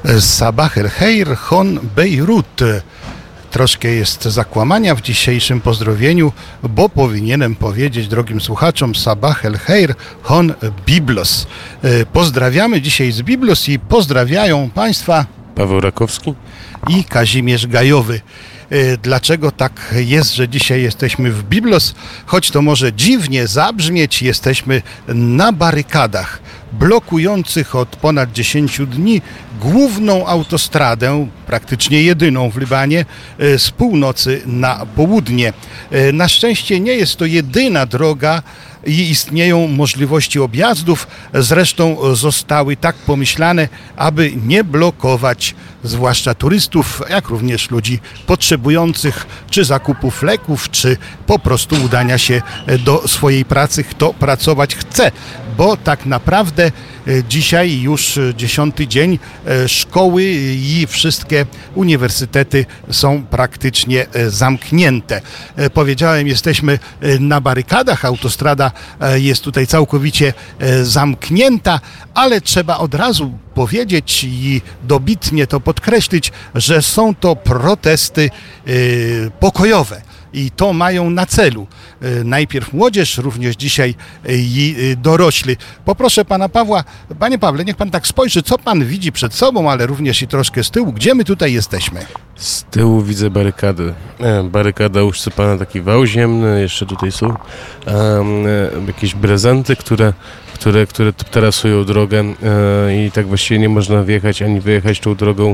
Sabah el Khair Hon Beirut. Troszkę jest zakłamania w dzisiejszym pozdrowieniu, bo powinienem powiedzieć drogim słuchaczom Sabah el Khair Hon Biblos. Pozdrawiamy dzisiaj z Biblos i pozdrawiają Państwa Paweł Rakowski i Kazimierz Gajowy. Dlaczego tak jest, że dzisiaj jesteśmy w Biblos? Choć to może dziwnie zabrzmieć, jesteśmy na barykadach blokujących od ponad 10 dni główną autostradę, praktycznie jedyną w Libanie, z północy na południe. Na szczęście nie jest to jedyna droga i istnieją możliwości objazdów, zresztą zostały tak pomyślane, aby nie blokować zwłaszcza turystów, jak również ludzi potrzebujących czy zakupów leków, czy po prostu udania się do swojej pracy, kto pracować chce, bo tak naprawdę dzisiaj już 10. dzień szkoły i wszystkie uniwersytety są praktycznie zamknięte. Powiedziałem, jesteśmy na barykadach, autostrada jest tutaj całkowicie zamknięta, ale trzeba od razu powiedzieć i dobitnie to podkreślić, że są to protesty pokojowe. I to mają na celu najpierw młodzież, również dzisiaj i dorośli. Poproszę pana Pawła, panie Pawle, niech pan tak spojrzy, co pan widzi przed sobą, ale również i troszkę z tyłu. Gdzie my tutaj jesteśmy? Z tyłu widzę barykady. Barykada usypana, taki wał ziemny, jeszcze tutaj są jakieś prezenty, które tarasują drogę i tak właściwie nie można wjechać ani wyjechać tą drogą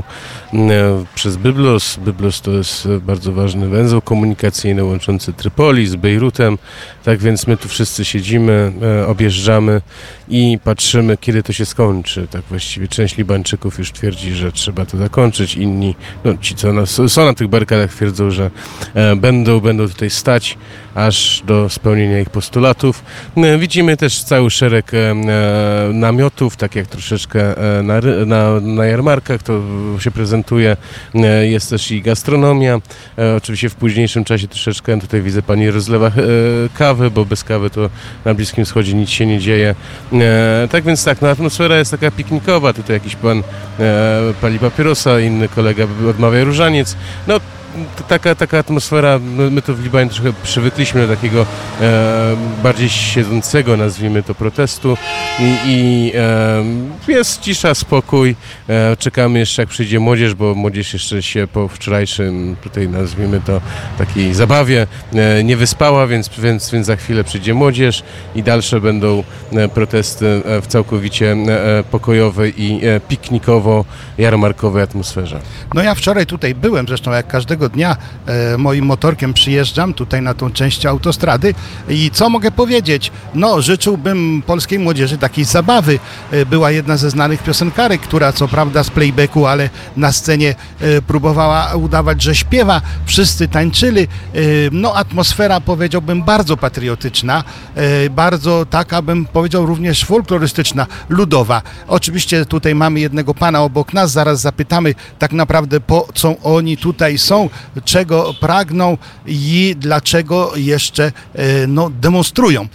przez Byblos. Byblos to jest bardzo ważny węzeł komunikacyjny łączący Trypoli z Bejrutem. Tak więc my tu wszyscy siedzimy, objeżdżamy i patrzymy, kiedy to się skończy. Tak właściwie część Libańczyków już twierdzi, że trzeba to zakończyć. Inni, ci co są na tych barykadach, twierdzą, że będą tutaj stać aż do spełnienia ich postulatów. Widzimy też cały szereg namiotów, tak jak troszeczkę na jarmarkach to się prezentuje. Jest też i gastronomia. Oczywiście w późniejszym czasie troszeczkę tutaj widzę pani rozlewa kawy, bo bez kawy to na Bliskim Wschodzie nic się nie dzieje. Tak więc tak, atmosfera jest taka piknikowa. Tutaj jakiś pan pali papierosa, inny kolega odmawia różaniec. Taka atmosfera, my to w Libanie trochę przywykliśmy do takiego bardziej siedzącego, nazwijmy to, protestu i jest cisza, spokój, czekamy jeszcze jak przyjdzie młodzież, bo młodzież jeszcze się po wczorajszym, tutaj nazwijmy to, takiej zabawie nie wyspała, więc za chwilę przyjdzie młodzież i dalsze będą protesty w całkowicie pokojowej i piknikowo-jarmarkowej atmosferze. No ja wczoraj tutaj byłem, zresztą jak każdego dnia moim motorkiem przyjeżdżam tutaj na tą część autostrady i co mogę powiedzieć? Życzyłbym polskiej młodzieży takiej zabawy. Była jedna ze znanych piosenkarek, która co prawda z playbacku, ale na scenie próbowała udawać, że śpiewa. Wszyscy tańczyli. Atmosfera, powiedziałbym, bardzo patriotyczna, bardzo taka, bym powiedział, również folklorystyczna, ludowa. Oczywiście tutaj mamy jednego pana obok nas, zaraz zapytamy tak naprawdę, po co oni tutaj są, czego pragną i dlaczego jeszcze demonstrują.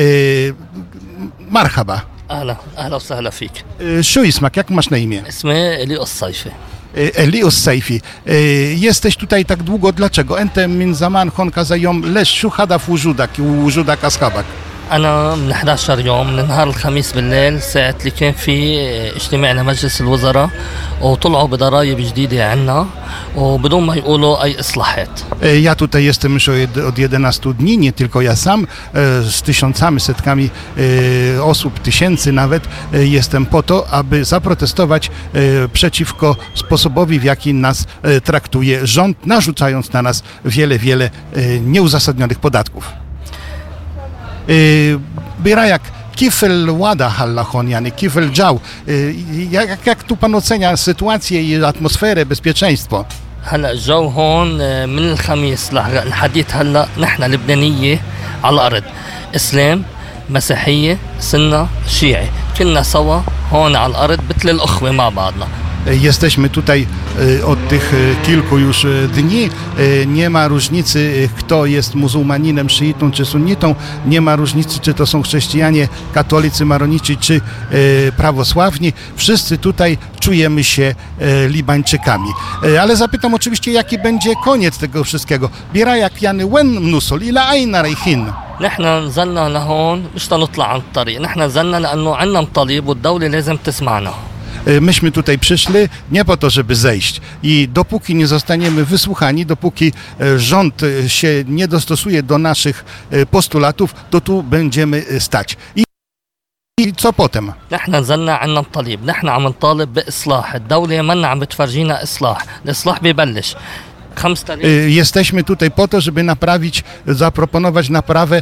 Marhaba. أهلا وسهلا فيك. شو اسمك? Jak masz na imię? اسمي إلي الصيفي. Elios Sejfi. Jesteś tutaj tak długo, dlaczego? Ente min zaman hon kaza yom leż shu hadaf wujudak ashabak. أنا من 11 يوم من نهار الخميس بالليل ساعة اللي كان في اجتماع لمجلس الوزراء وطلعوا بضرائب جديدة عنا وبدون ما يقولوا أي إصلاحات. Ja tutaj jestem już od 11 dni, nie tylko ja sam, z tysiącami, setkami osób, tysięcy nawet, jestem po to, aby zaprotestować przeciwko sposobowi, w jaki nas traktuje rząd, narzucając na nas wiele nieuzasadnionych podatków. Birayak, kifel łada hallachon, yani kifel dział. Jak tu pan ocenia sytuację i atmosferę, bezpieczeństwo? هلا الجو هون من الخميس لحديت هلا نحن لبنانية على الأرض إسلام مسيحية سنة شيعي كلنا سوا هون على الأرض مثل الأخوة مع بعضنا Jesteśmy tutaj od tych kilku już dni. Nie ma różnicy, kto jest muzułmaninem, szyitą czy sunnitą. Nie ma różnicy, czy to są chrześcijanie, katolicy, maronici czy prawosławni. Wszyscy tutaj czujemy się Libańczykami. Ale zapytam oczywiście, jaki będzie koniec tego wszystkiego. Birayak yani wen nusul ila ayna rayhin. نحن نزلنا لهون مش تنطلع عن الطريق، نحن نزلنا لأنه عنا مطالب والدولة لازم تسمعنا. Myśmy tutaj przyszli nie po to, żeby zejść i dopóki nie zostaniemy wysłuchani, dopóki rząd się nie dostosuje do naszych postulatów, to tu będziemy stać. I co potem? نحن نزلنا عنا مطالب، نحن عم نطالب بإصلاح، الدولة منا عم بتفرجينا إصلاح، الإصلاح ببلش. Jesteśmy tutaj po to, żeby naprawić, zaproponować naprawę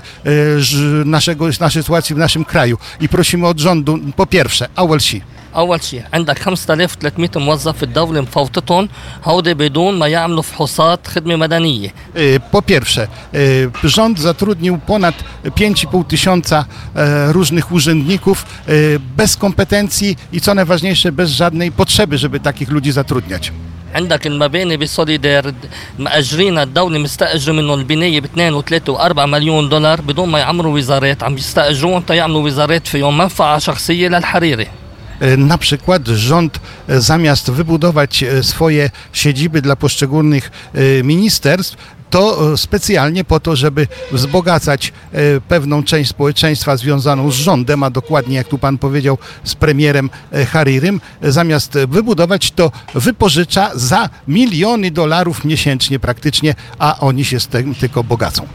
naszej sytuacji w naszym kraju. I prosimy od rządu, po pierwsze, أول شيء عندك 5300 موظف في الدولة مفوتتهم هودي بدون ما يعملوا فحوصات خدمة مدنية. Po pierwsze, rząd zatrudnił ponad 5,5 tysiąca różnych urzędników bez kompetencji i co najważniejsze, bez żadnej potrzeby, żeby takich ludzi zatrudniać. عندك المباني بسوليدار مأجرين الدولة مستأجر منهم البناية ب 2 و3 و4 مليون دولار بدون ما يعمروا وزارات عم يستأجروهم تيعملوا وزارات فيهم منفعة شخصية للحريري. Na przykład rząd zamiast wybudować swoje siedziby dla poszczególnych ministerstw, to specjalnie po to, żeby wzbogacać pewną część społeczeństwa związaną z rządem, a dokładnie, jak tu pan powiedział, z premierem Harirym, zamiast wybudować to wypożycza za miliony dolarów miesięcznie praktycznie, a oni się z tym tylko bogacą.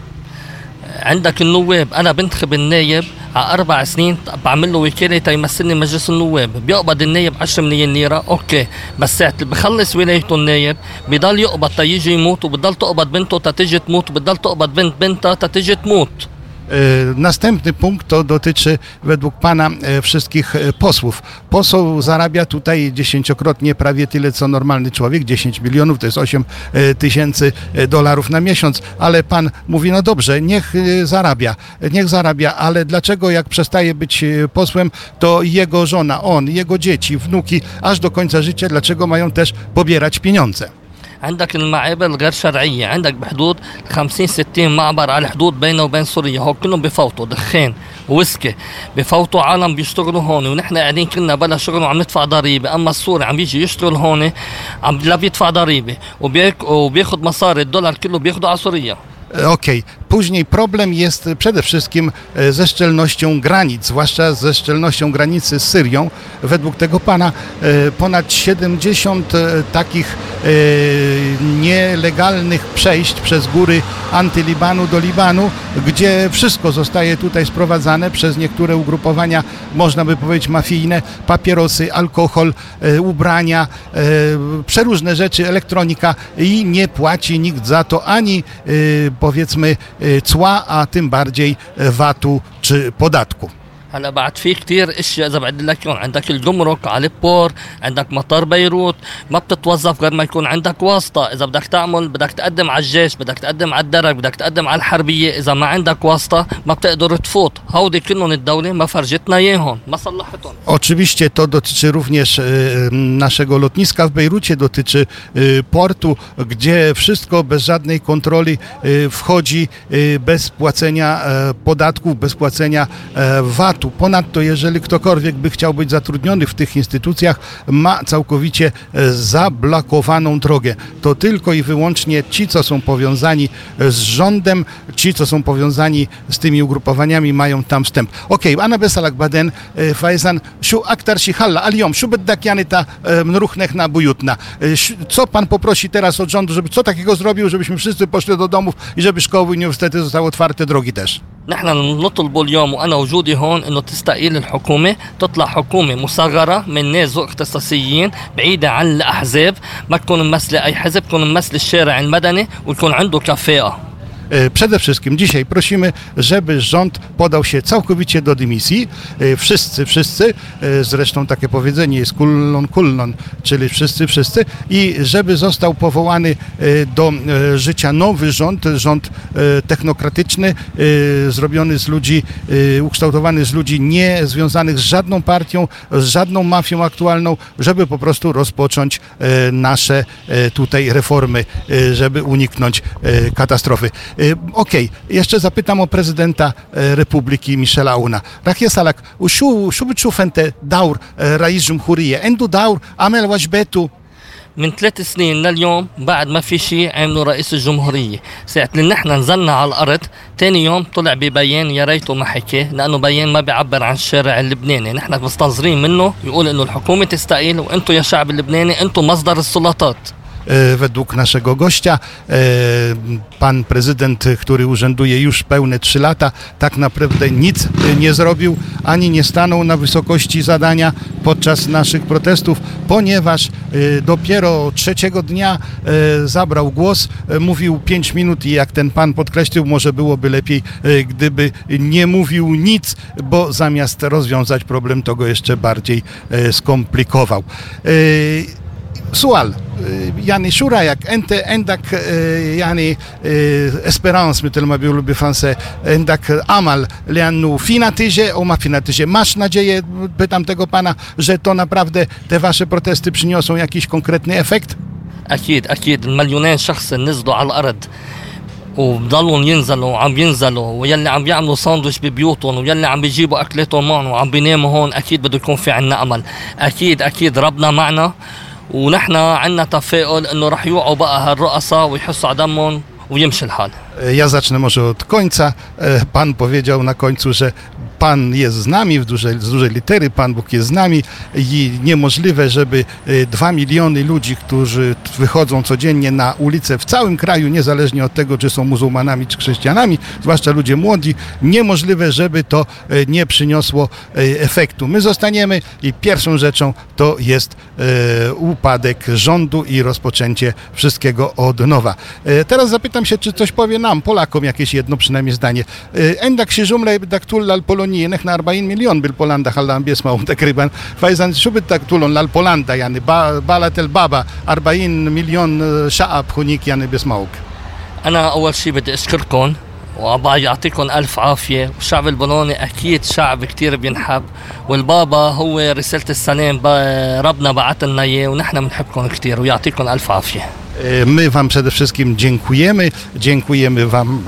عندك النواب انا بنتخب النايب على 4 سنين بعمل له وكاله تيمثلني مجلس النواب بيقبض النايب 10 مليون ليره اوكي بس ساعه اللي بخلص ولايته النايب بضل يقبض تيجي يموت وبضل تقبض بنته تتجي تموت وبضل تقبض بنت بنتها تتجي تموت. Następny punkt to dotyczy według pana wszystkich posłów. Poseł zarabia tutaj 10-krotnie prawie tyle co normalny człowiek, 10 milionów, to jest 8 tysięcy dolarów na miesiąc, ale pan mówi, no dobrze, niech zarabia, ale dlaczego jak przestaje być posłem, to jego żona, on, jego dzieci, wnuki, aż do końca życia, dlaczego mają też pobierać pieniądze? عندك المعابر الغير شرعية عندك بحدود 50-60 معبر على الحدود بينه وبين سوريا هو كلهم بفوتوا دخان ووسكي بفوتوا عالم بيشتغلوا هون ونحن قاعدين كلنا بلا شغل وعم ندفع ضريبة اما السوري عم بيجي يشتغل هون عم لا بيدفع ضريبة وبياخد مصاري الدولار كله بياخده على سوريا. Okej. Później problem jest przede wszystkim ze szczelnością granic, zwłaszcza ze szczelnością granicy z Syrią. Według tego pana ponad 70 takich nielegalnych przejść przez góry antylibanu do Libanu, gdzie wszystko zostaje tutaj sprowadzane przez niektóre ugrupowania, można by powiedzieć mafijne, papierosy, alkohol, ubrania, przeróżne rzeczy, elektronika i nie płaci nikt za to ani powiedzmy cła, a tym bardziej VAT-u czy podatku. هلا بعد في كتير اشياء اذا بعد لك عندك الجمرك على البور عندك مطار بيروت ما بتتوظف غير ما يكون عندك واسطه اذا بدك تعمل بدك تقدم على الجيش بدك تقدم على الدرك بدك تقدم على الحربيه اذا ما عندك واسطه ما بتقدر تفوت هودي كلهم الدوله ما فرجتنا اياهم ما صلحتهم. Oczywiście to dotyczy również naszego lotniska w Bejrucie, dotyczy portu, gdzie wszystko bez żadnej kontroli wchodzi bez płacenia podatków, bez płacenia VAT-u. Ponadto, jeżeli ktokolwiek by chciał być zatrudniony w tych instytucjach, ma całkowicie zablokowaną drogę. To tylko i wyłącznie ci, co są powiązani z rządem, ci, co są powiązani z tymi ugrupowaniami, mają tam wstęp. Okej, Ana Besalak Baden, Faizan, shu aktar si halla, aliom, shu beddak janita mruchnech na bujutna. Co pan poprosi teraz od rządu, żeby co takiego zrobił, żebyśmy wszyscy poszli do domów i żeby szkoły i uniwersytety zostały otwarte, drogi też? نحن نطلب اليوم وانا وجودي هون انه تستقيل الحكومه تطلع حكومه مصغره من ناس ذو اختصاصيين بعيده عن الاحزاب ما تكون ممثله اي حزب تكون ممثله الشارع المدني ويكون عنده كفاءه. Przede wszystkim dzisiaj prosimy, żeby rząd podał się całkowicie do dymisji. Wszyscy, zresztą takie powiedzenie jest kullon, czyli wszyscy, i żeby został powołany do życia nowy rząd technokratyczny, zrobiony z ludzi, ukształtowany z ludzi nie związanych z żadną partią, z żadną mafią aktualną, żeby po prostu rozpocząć nasze tutaj reformy, żeby uniknąć katastrofy. Okej, jeszcze zapytam o prezydenta Republiki Michela Aouna. Rach yasalak, شو بتشوف انت دور رئيس جمهورية؟ عنده دور عمل واجباته؟ من 3 سنين لليوم بعد ما في شيء عملوا رئيس الجمهورية. ساعة اللي نحن نزلنا على الأرض تاني يوم طلع ببيان يا ريته ما حكي، لأنه بيان ما بيعبر عن الشارع اللبناني. نحن مستنظرين منه يقول إنه الحكومة تستقيل وأنتم يا شعب اللبناني أنتم مصدر السلطات. Według naszego gościa, pan prezydent, który urzęduje już pełne 3 lata, tak naprawdę nic nie zrobił, ani nie stanął na wysokości zadania podczas naszych protestów, ponieważ dopiero 3. dnia zabrał głos, mówił 5 minut i jak ten pan podkreślił, może byłoby lepiej, gdyby nie mówił nic, bo zamiast rozwiązać problem, to go jeszcze bardziej skomplikował. سؤال يعني شو رايك انت عندك يعني اسبيرانس مثل ما بيقولوا بفرنسا، عندك امل لانه في نتيجه او ما في نتيجه؟ Masz nadzieję, pytam tego pana, że to naprawdę te wasze protesty przyniosą jakiś konkretny efekt? أكيد المليونين شخص نزلوا على الأرض وبضلوا ينزلوا وعم ينزلوا، ويلي عم يعملوا ساندويش ببيوتهم ويلي عم بيجيبوا اكلاتهم معهم وعم بيناموا هون، اكيد بده يكون في عنا امل. اكيد ربنا معنا، ونحن عنا تفاؤل انه رح يوعوا بقى هالرؤساء ويحسوا على دمهم ويمشي الحال. Ja zacznę może od końca. Pan powiedział na końcu, że Pan jest z nami, z dużej litery, Pan Bóg jest z nami i niemożliwe, żeby 2 miliony ludzi, którzy wychodzą codziennie na ulicę w całym kraju, niezależnie od tego, czy są muzułmanami, czy chrześcijanami, zwłaszcza ludzie młodzi, niemożliwe, żeby to nie przyniosło efektu. My zostaniemy i pierwszą rzeczą to jest upadek rządu i rozpoczęcie wszystkiego od nowa. Teraz zapytam się, czy coś powie nam, Polakom, jakieś jedno przynajmniej zdanie. Endak się żumle بدك تقول للبولونيين نحن 40 مليون بالبولندا خلينا عم بيسمعوا تقريبا، فاذا شو بدك تقولون للبولندا يعني بالة البابا 40 مليون شعب هنيك يعني بيسمعوك؟ انا اول شيء بدي اشكركم وأبا يعطيكم ألف عافية. والشعب البولوني أكيد شعب كتير بينحب، والبابا هو رسالة السلام، ربنا بعت لنا إياه ونحن بنحبكم كتير ويعطيكم ألف عافية. My wam przede wszystkim dziękujemy wam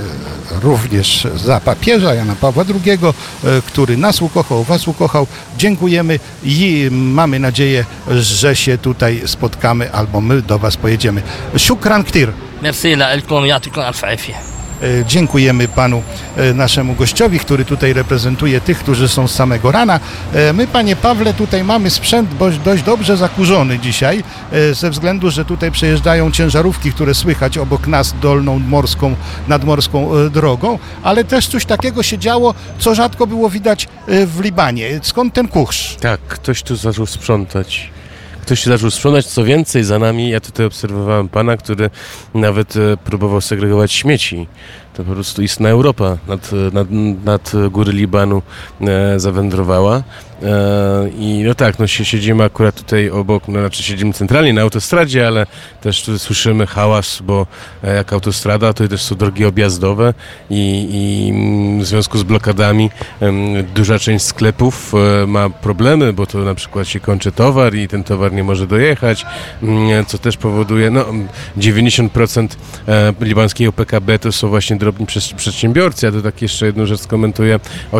również za papieża Jana Pawła II, który nas ukochał, was ukochał. Dziękujemy i mamy nadzieję, że się tutaj spotkamy albo my do was pojedziemy. Shukran ktir. Merci لكم يعطيكم ألف عافية. Dziękujemy panu naszemu gościowi, który tutaj reprezentuje tych, którzy są z samego rana. My, panie Pawle, tutaj mamy sprzęt dość dobrze zakurzony dzisiaj, ze względu, że tutaj przejeżdżają ciężarówki, które słychać obok nas dolną nadmorską drogą, ale też coś takiego się działo, co rzadko było widać w Libanie. Skąd ten kurz? Tak, ktoś tu zaczął sprzątać. Co więcej, za nami, ja tutaj obserwowałem pana, który nawet próbował segregować śmieci. To po prostu istna Europa nad góry Libanu zawędrowała. I no tak, siedzimy akurat tutaj obok, siedzimy centralnie na autostradzie, ale też tu słyszymy hałas, bo jak autostrada, to też są drogi objazdowe i w związku z blokadami duża część sklepów ma problemy, bo to na przykład się kończy towar i ten towar nie może dojechać, co też powoduje, 90% libańskiego PKB to są właśnie drobni przedsiębiorcy. Ja to tak jeszcze jedną rzecz skomentuję,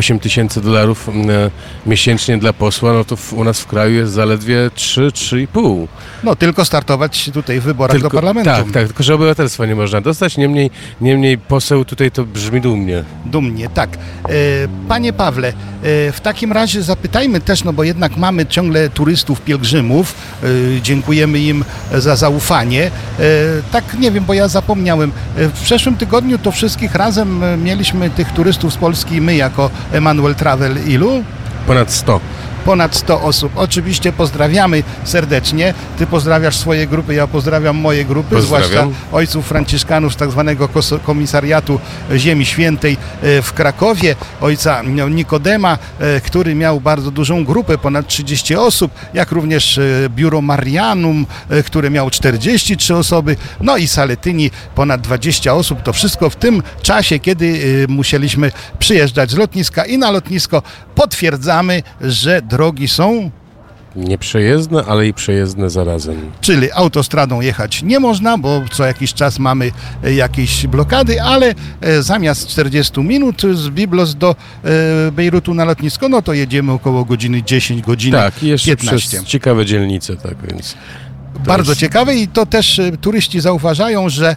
$8,000 miesięcznie dla posła, to u nas w kraju jest zaledwie 3,5. Tylko startować tutaj w wyborach do parlamentu. Tak, tylko że obywatelstwa nie można dostać, niemniej poseł tutaj to brzmi dumnie. Dumnie, tak. Panie Pawle, w takim razie zapytajmy też, bo jednak mamy ciągle turystów, pielgrzymów, dziękujemy im za zaufanie. Tak, nie wiem, bo ja zapomniałem, w przeszłym tygodniu to wszystkich razem mieliśmy tych turystów z Polski, my jako Emanuel Travel ilu? Ponad 100. ponad 100 osób. Oczywiście pozdrawiamy serdecznie. Ty pozdrawiasz swoje grupy, ja pozdrawiam moje grupy, zwłaszcza ojców franciszkanów z tak zwanego komisariatu Ziemi Świętej w Krakowie, ojca Nikodema, który miał bardzo dużą grupę, ponad 30 osób, jak również biuro Marianum, które miało 43 osoby, no i Saletyni ponad 20 osób. To wszystko w tym czasie, kiedy musieliśmy przyjeżdżać z lotniska i na lotnisko potwierdzamy, że drogi są nieprzejezdne, ale i przejezdne zarazem. Czyli autostradą jechać nie można, bo co jakiś czas mamy jakieś blokady, ale zamiast 40 minut z Biblos do Bejrutu na lotnisko, no to jedziemy około godziny 10, godziny 15. Tak, jeszcze przez ciekawe dzielnice, tak więc... Bardzo ciekawe i to też turyści zauważają, że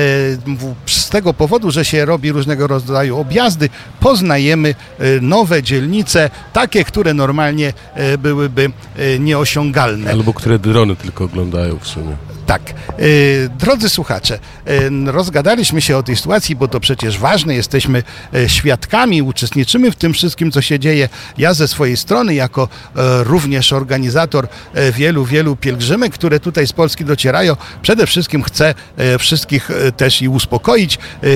z tego powodu, że się robi różnego rodzaju objazdy, poznajemy nowe dzielnice, takie, które normalnie byłyby nieosiągalne. Albo które drony tylko oglądają w sumie. Tak. Drodzy słuchacze, rozgadaliśmy się o tej sytuacji, bo to przecież ważne, jesteśmy świadkami, uczestniczymy w tym wszystkim, co się dzieje. Ja ze swojej strony, jako również organizator wielu pielgrzymek, które tutaj z Polski docierają, przede wszystkim chcę wszystkich też i uspokoić.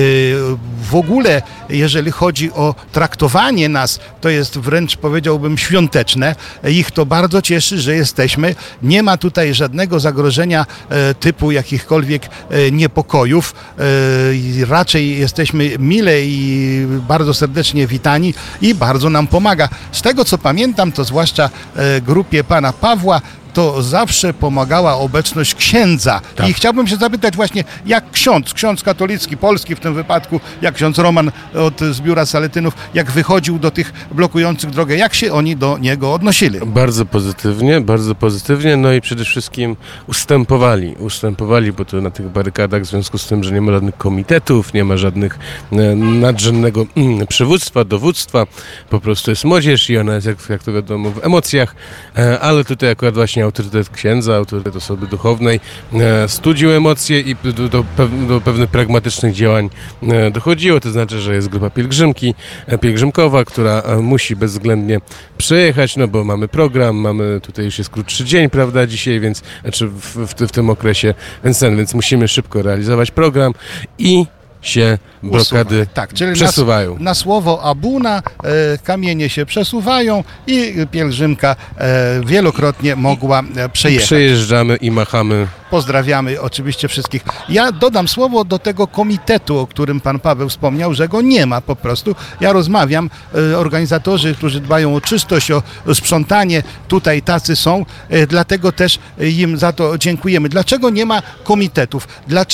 W ogóle, jeżeli chodzi o traktowanie nas, to jest wręcz, powiedziałbym, świąteczne. Ich to bardzo cieszy, że jesteśmy. Nie ma tutaj żadnego zagrożenia typu jakichkolwiek niepokojów. Raczej jesteśmy mile i bardzo serdecznie witani i bardzo nam pomaga. Z tego co pamiętam, to zwłaszcza grupie pana Pawła, to zawsze pomagała obecność księdza. Tak. I chciałbym się zapytać właśnie, jak ksiądz katolicki, polski w tym wypadku, jak ksiądz Roman z biura Saletynów, jak wychodził do tych blokujących drogę, jak się oni do niego odnosili? Bardzo pozytywnie, no i przede wszystkim ustępowali, bo to na tych barykadach w związku z tym, że nie ma żadnych komitetów, nie ma żadnych nadrzędnego przywództwa, dowództwa, po prostu jest młodzież i ona jest, jak to wiadomo, w emocjach, ale tutaj akurat właśnie autorytet księdza, autorytet osoby duchownej studził emocje i do pewnych pragmatycznych działań dochodziło, to znaczy, że jest grupa pielgrzymkowa, która musi bezwzględnie przejechać, no bo mamy program, tutaj już jest krótszy dzień, prawda, dzisiaj, więc znaczy w tym okresie, więc musimy szybko realizować program i się blokady czyli przesuwają. Na słowo Abuna kamienie się przesuwają i pielgrzymka wielokrotnie mogła przejechać. Przejeżdżamy i machamy. Pozdrawiamy oczywiście wszystkich. Ja dodam słowo do tego komitetu, o którym pan Paweł wspomniał, że go nie ma po prostu. Ja rozmawiam, organizatorzy, którzy dbają o czystość, o sprzątanie, tutaj tacy są, dlatego też im za to dziękujemy. Dlaczego nie ma komitetów?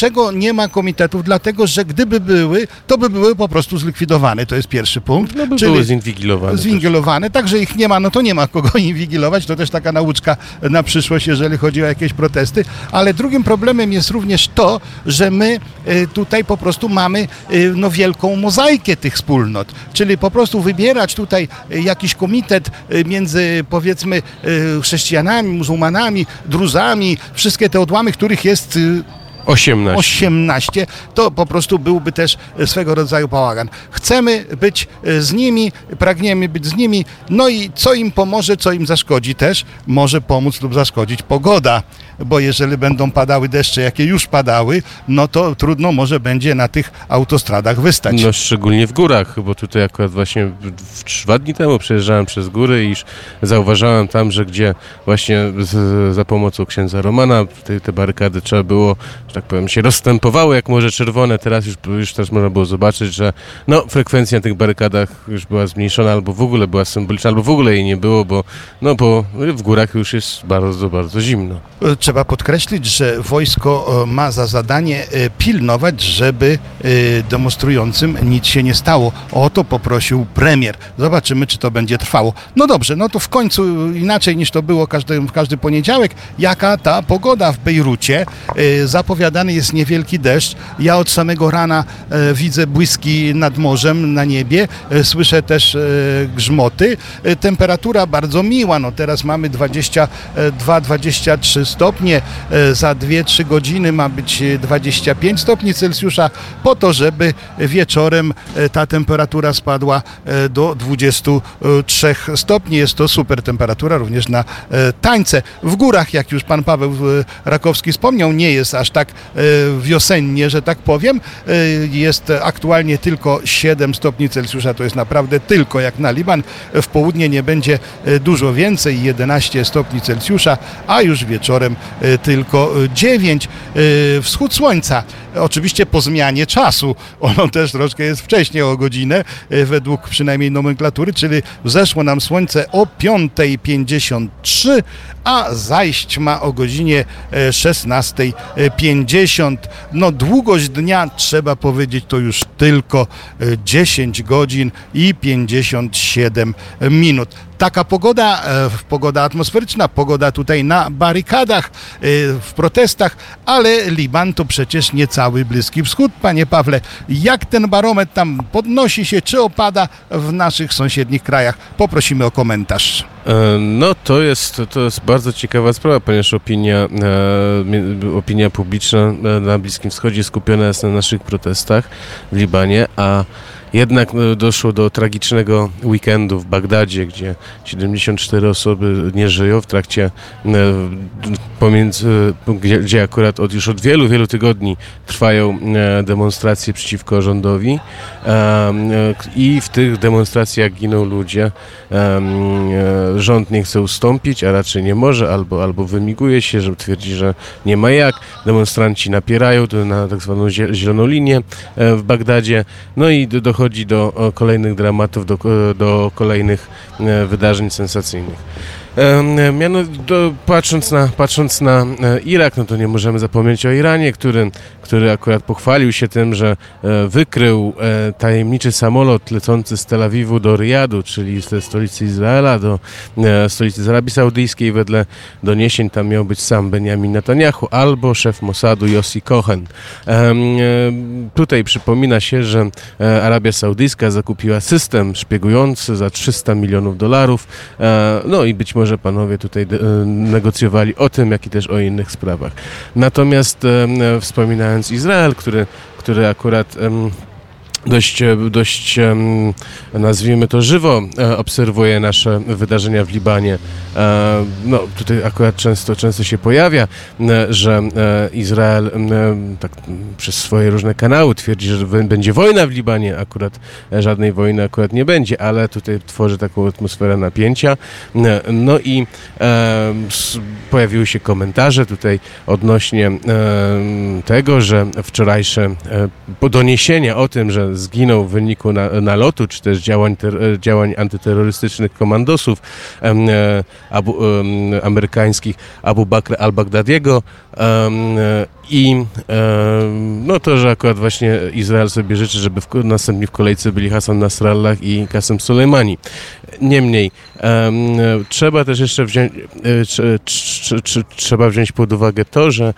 Dlatego, że gdyby były, to by były po prostu zlikwidowane. To jest pierwszy punkt. No by były zinwigilowane. Także ich nie ma, no to nie ma kogo inwigilować. To też taka nauczka na przyszłość, jeżeli chodzi o jakieś protesty. Ale drugim problemem jest również to, że my tutaj po prostu mamy wielką mozaikę tych wspólnot. Czyli po prostu wybierać tutaj jakiś komitet między, powiedzmy, chrześcijanami, muzułmanami, druzami, wszystkie te odłamy, których jest 18, to po prostu byłby też swego rodzaju bałagan. Chcemy być z nimi, pragniemy być z nimi, no i co im pomoże, co im zaszkodzi też, może pomóc lub zaszkodzić pogoda, bo jeżeli będą padały deszcze, jakie już padały, no to trudno może będzie na tych autostradach wystać. No szczególnie w górach, bo tutaj akurat właśnie 2 dni temu przejeżdżałem przez góry i zauważałem tam, że gdzie właśnie za pomocą księdza Romana te barykady trzeba było, że tak powiem, się rozstępowały jak Morze Czerwone. Teraz już też można było zobaczyć, że frekwencja na tych barykadach już była zmniejszona, albo w ogóle była symboliczna, albo w ogóle jej nie było, bo w górach już jest bardzo zimno. Trzeba podkreślić, że wojsko ma za zadanie pilnować, żeby demonstrującym nic się nie stało. O to poprosił premier. Zobaczymy, czy to będzie trwało. No dobrze, no to w końcu inaczej niż to było każdy poniedziałek. Jaka ta pogoda w Bejrucie? Zapowiadany jest niewielki deszcz. Ja od samego rana widzę błyski nad morzem, na niebie. Słyszę też grzmoty. Temperatura bardzo miła. No teraz mamy 22-23 stopnie. stopnie, za 2-3 godziny ma być 25 stopni Celsjusza, po to, żeby wieczorem ta temperatura spadła do 23 stopni. Jest to super temperatura również na tańce. W górach, jak już pan Paweł Rakowski wspomniał, nie jest aż tak wiosennie, że tak powiem. Jest aktualnie tylko 7 stopni Celsjusza, to jest naprawdę tylko jak na Liban. W południe nie będzie dużo więcej, 11 stopni Celsjusza, a już wieczorem tylko 9. Wschód słońca, oczywiście po zmianie czasu, ono też troszkę jest wcześniej o godzinę, według przynajmniej nomenklatury, czyli wzeszło nam słońce o 5:53, a zajść ma o godzinie 16:50. No długość dnia, trzeba powiedzieć, to już tylko 10 godzin i 57 minut. Taka pogoda, pogoda atmosferyczna, pogoda tutaj na barykadach, w protestach, ale Liban to przecież nie cały Bliski Wschód, panie Pawle. Jak ten barometr tam podnosi się, czy opada w naszych sąsiednich krajach? Poprosimy o komentarz. No to jest bardzo ciekawa sprawa, ponieważ opinia publiczna na Bliskim Wschodzie skupiona jest na naszych protestach w Libanie, a jednak doszło do tragicznego weekendu w Bagdadzie, gdzie 74 osoby nie żyją w trakcie, gdzie akurat już od wielu tygodni trwają demonstracje przeciwko rządowi i w tych demonstracjach giną ludzie. Rząd nie chce ustąpić, a raczej nie może, albo wymiguje się, że twierdzi, że nie ma jak. Demonstranci napierają na tak zwaną zieloną linię w Bagdadzie, no i dochodzi do kolejnych dramatów, do kolejnych wydarzeń sensacyjnych. Patrząc na Irak, no to nie możemy zapomnieć o Iranie, który akurat pochwalił się tym, że wykrył tajemniczy samolot lecący z Tel Awiwu do Riyadu, czyli ze stolicy Izraela, do stolicy Arabii Saudyjskiej. Wedle doniesień tam miał być sam Benjamin Netanyahu albo szef Mossadu Yossi Cohen. Tutaj przypomina się, że Arabia Saudyjska zakupiła system szpiegujący za $300 milionów. No i być może panowie tutaj negocjowali o tym, jak i też o innych sprawach. Natomiast wspominając Izrael, który akurat dość nazwijmy to żywo obserwuje nasze wydarzenia w Libanie. No tutaj akurat często się pojawia, że Izrael tak przez swoje różne kanały twierdzi, że będzie wojna w Libanie. Akurat żadnej wojny akurat nie będzie, ale tutaj tworzy taką atmosferę napięcia. No i pojawiły się komentarze tutaj odnośnie tego, że wczorajsze doniesienia o tym, że zginął w wyniku nalotu, czy też działań antyterrorystycznych komandosów amerykańskich Abu Bakr al-Baghdadiego i no to, że akurat właśnie Izrael sobie życzy, żeby następni w kolejce byli Hassan Nasrallah i Qasem Soleimani. Niemniej trzeba też jeszcze trzeba wziąć pod uwagę to, że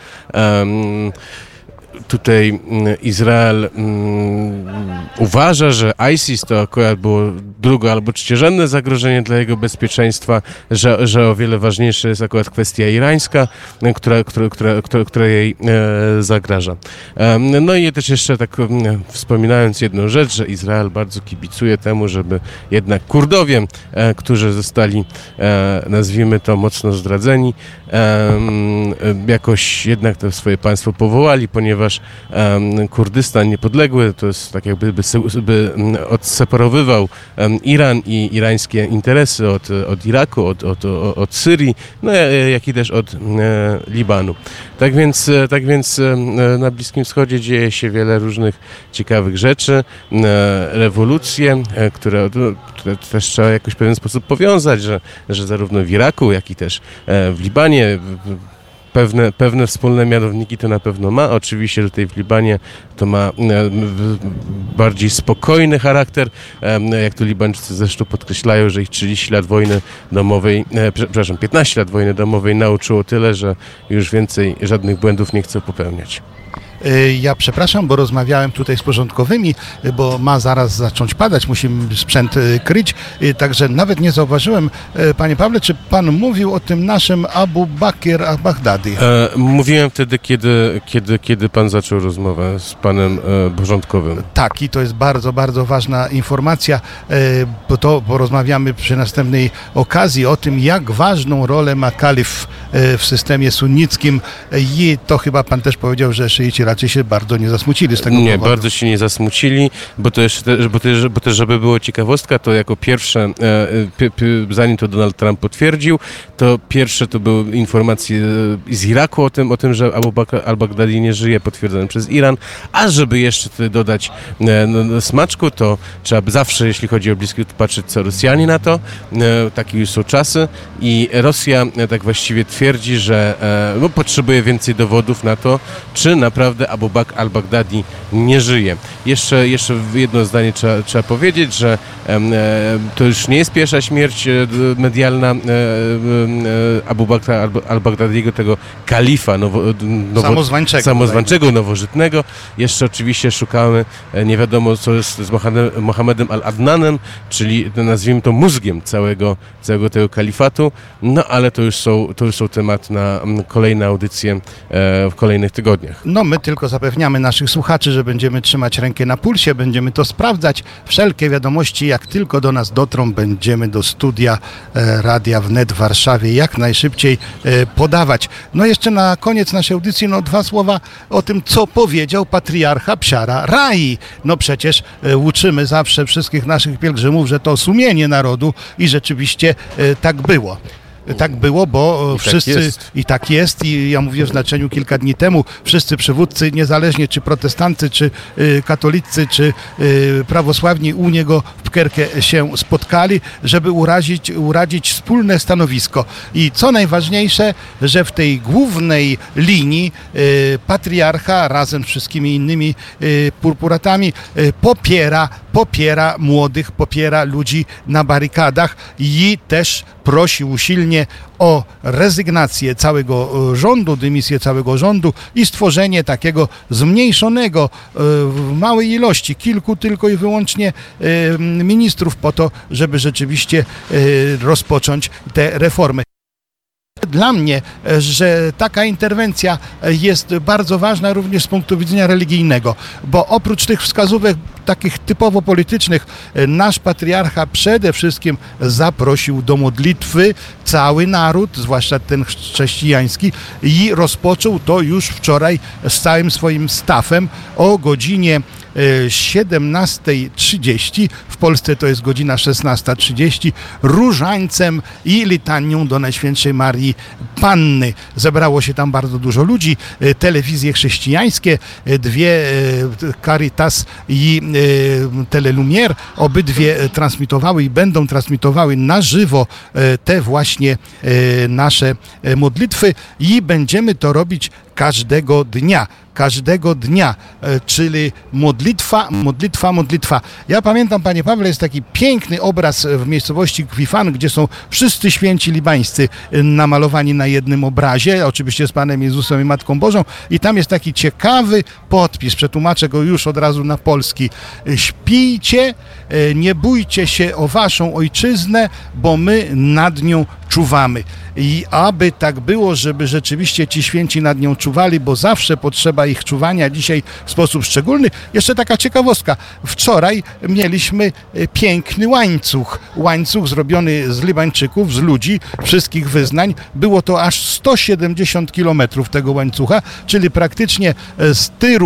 tutaj Izrael uważa, że ISIS to akurat było drugo- albo trzeciorzędne zagrożenie dla jego bezpieczeństwa, że o wiele ważniejsza jest akurat kwestia irańska, która jej zagraża. No i też jeszcze tak wspominając jedną rzecz, że Izrael bardzo kibicuje temu, żeby jednak Kurdowie, którzy zostali, nazwijmy to, mocno zdradzeni, jakoś jednak to swoje państwo powołali, ponieważ Kurdystan niepodległy to jest tak jakby odseparowywał Iran i irańskie interesy od Iraku, od Syrii, no jak i też od Libanu. Tak więc na Bliskim Wschodzie dzieje się wiele różnych ciekawych rzeczy, rewolucje, które też trzeba jakoś w pewien sposób powiązać, że zarówno w Iraku, jak i też w Libanie pewne wspólne mianowniki to na pewno ma. Oczywiście tutaj w Libanie to ma bardziej spokojny charakter, jak tu Libańczycy zresztą podkreślają, że ich 30 lat wojny domowej, 15 lat wojny domowej nauczyło tyle, że już więcej żadnych błędów nie chcą popełniać. Ja przepraszam, bo rozmawiałem tutaj z porządkowymi, bo ma zaraz zacząć padać, musimy sprzęt kryć, także nawet nie zauważyłem, panie Pawle, czy pan mówił o tym naszym Abu Bakr al-Baghdadi? Mówiłem wtedy, kiedy pan zaczął rozmowę z panem porządkowym. Tak, i to jest bardzo, bardzo ważna informacja, bo to porozmawiamy przy następnej okazji o tym, jak ważną rolę ma kalif w systemie sunnickim i to chyba pan też powiedział, że szyici raczej się bardzo nie zasmucili z tego powodu. Nie, bardzo się nie zasmucili, bo też, żeby było ciekawostka, to jako pierwsze, zanim to Donald Trump potwierdził, to pierwsze to były informacje z Iraku o tym, że Abu Bakr al-Baghdadi nie żyje, potwierdzone przez Iran, a żeby jeszcze tutaj dodać smaczku, to trzeba zawsze, jeśli chodzi o Bliski Wschód, patrzeć, co Rosjanie na to, takie już są czasy i Rosja tak właściwie twierdzi, że potrzebuje więcej dowodów na to, czy naprawdę Abu Bakr al-Baghdadi nie żyje. Jeszcze jedno zdanie trzeba powiedzieć, że to już nie jest pierwsza śmierć medialna Abu Bakra al-Baghdadiego, tego kalifa samozwańczego, nowożytnego. Jeszcze oczywiście szukamy, nie wiadomo co jest z Mohammedem al-Adnanem, czyli nazwijmy to mózgiem całego tego kalifatu, no ale to już są temat na kolejne audycje w kolejnych tygodniach. No my tylko zapewniamy naszych słuchaczy, że będziemy trzymać rękę na pulsie, będziemy to sprawdzać. Wszelkie wiadomości, jak tylko do nas dotrą, będziemy do studia Radia Wnet w Warszawie jak najszybciej podawać. No jeszcze na koniec naszej audycji, dwa słowa o tym, co powiedział patriarcha Psiara Rai. No przecież uczymy zawsze wszystkich naszych pielgrzymów, że to sumienie narodu i rzeczywiście tak było. Tak było, bo wszyscy, i tak jest, i ja mówię w znaczeniu kilka dni temu, wszyscy przywódcy, niezależnie czy protestanty, czy katolicy, czy prawosławni u niego w Pkerke się spotkali, żeby uradzić wspólne stanowisko. I co najważniejsze, że w tej głównej linii patriarcha razem z wszystkimi innymi purpuratami popiera młodych, popiera ludzi na barykadach i też prosi usilnie o rezygnację całego rządu, dymisję całego rządu i stworzenie takiego zmniejszonego w małej ilości, kilku tylko i wyłącznie ministrów po to, żeby rzeczywiście rozpocząć te reformy. Dla mnie, że taka interwencja jest bardzo ważna również z punktu widzenia religijnego, bo oprócz tych wskazówek takich typowo politycznych, nasz patriarcha przede wszystkim zaprosił do modlitwy cały naród, zwłaszcza ten chrześcijański, i rozpoczął to już wczoraj z całym swoim stafem o godzinie 17:30, w Polsce to jest godzina 16:30, różańcem i litanią do Najświętszej Marii Panny. Zebrało się tam bardzo dużo ludzi, telewizje chrześcijańskie, dwie Caritas i Telelumier, obydwie transmitowały i będą transmitowały na żywo te właśnie nasze modlitwy i będziemy to robić każdego dnia, czyli modlitwa. Ja pamiętam, panie Pawle, jest taki piękny obraz w miejscowości Kwifan, gdzie są wszyscy święci libańscy namalowani na jednym obrazie, oczywiście z Panem Jezusem i Matką Bożą, i tam jest taki ciekawy podpis, przetłumaczę go już od razu na polski. Śpijcie, nie bójcie się o waszą ojczyznę, bo my nad nią czuwamy. I aby tak było, żeby rzeczywiście ci święci nad nią czuwali, bo zawsze potrzeba ich czuwania, dzisiaj w sposób szczególny. Jeszcze taka ciekawostka. Wczoraj mieliśmy piękny łańcuch zrobiony z Libańczyków, z ludzi wszystkich wyznań. Było to aż 170 kilometrów tego łańcucha, czyli praktycznie z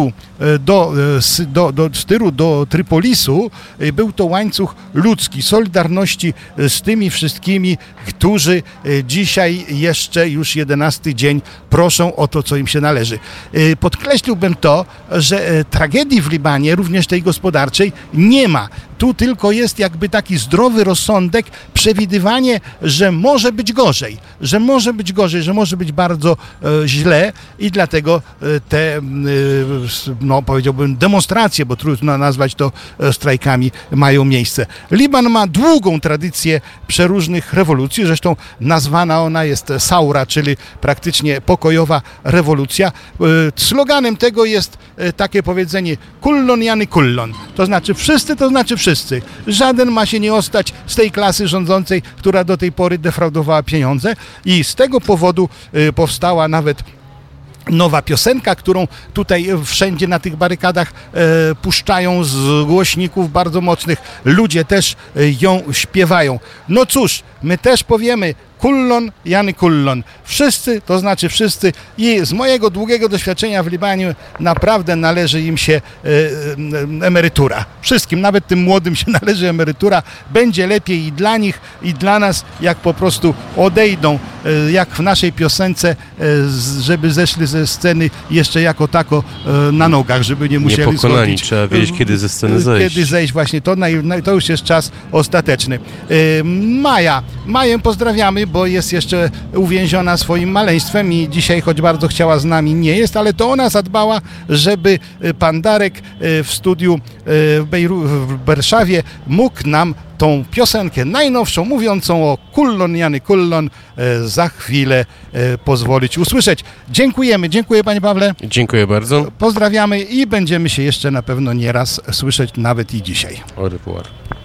Tyru do Trypolisu był to łańcuch ludzki, solidarności z tymi wszystkimi, którzy dzisiaj jeszcze już 11 dzień proszą o to, co im się należy. Podkreśliłbym to, że tragedii w Libanie, również tej gospodarczej, nie ma. Tu tylko jest jakby taki zdrowy rozsądek, przewidywanie, że może być gorzej, że może być bardzo źle i dlatego te, no powiedziałbym, demonstracje, bo trudno nazwać to strajkami, mają miejsce. Liban ma długą tradycję przeróżnych rewolucji, zresztą nazwana ona jest Saura, czyli praktycznie pokojowa rewolucja. Sloganem tego jest takie powiedzenie kullon yani kullon, to znaczy wszyscy, to znaczy wszyscy. Żaden ma się nie ostać z tej klasy rządzącej, która do tej pory defraudowała pieniądze i z tego powodu powstała nawet nowa piosenka, którą tutaj wszędzie na tych barykadach puszczają z głośników bardzo mocnych. Ludzie też ją śpiewają. No cóż, my też powiemy kullon yani kullon. Wszyscy, to znaczy wszyscy i z mojego długiego doświadczenia w Libanie naprawdę należy im się emerytura. Wszystkim, nawet tym młodym się należy emerytura. Będzie lepiej i dla nich, i dla nas, jak po prostu odejdą, jak w naszej piosence, żeby zeszli ze sceny jeszcze jako tako na nogach, żeby nie musieli Niepokonani, schodzić. trzeba wiedzieć, kiedy ze sceny zejść. Kiedy zejść, właśnie to już jest czas ostateczny. Maję pozdrawiamy, bo jest jeszcze uwięziona swoim maleństwem i dzisiaj, choć bardzo chciała, z nami nie jest, ale to ona zadbała, żeby pan Darek w studiu w Warszawie mógł nam tą piosenkę najnowszą, mówiącą o kullon yani kullon, za chwilę pozwolić usłyszeć. Dziękuję panie Pawle. Dziękuję bardzo. Pozdrawiamy i będziemy się jeszcze na pewno nieraz słyszeć, nawet i dzisiaj. Au revoir.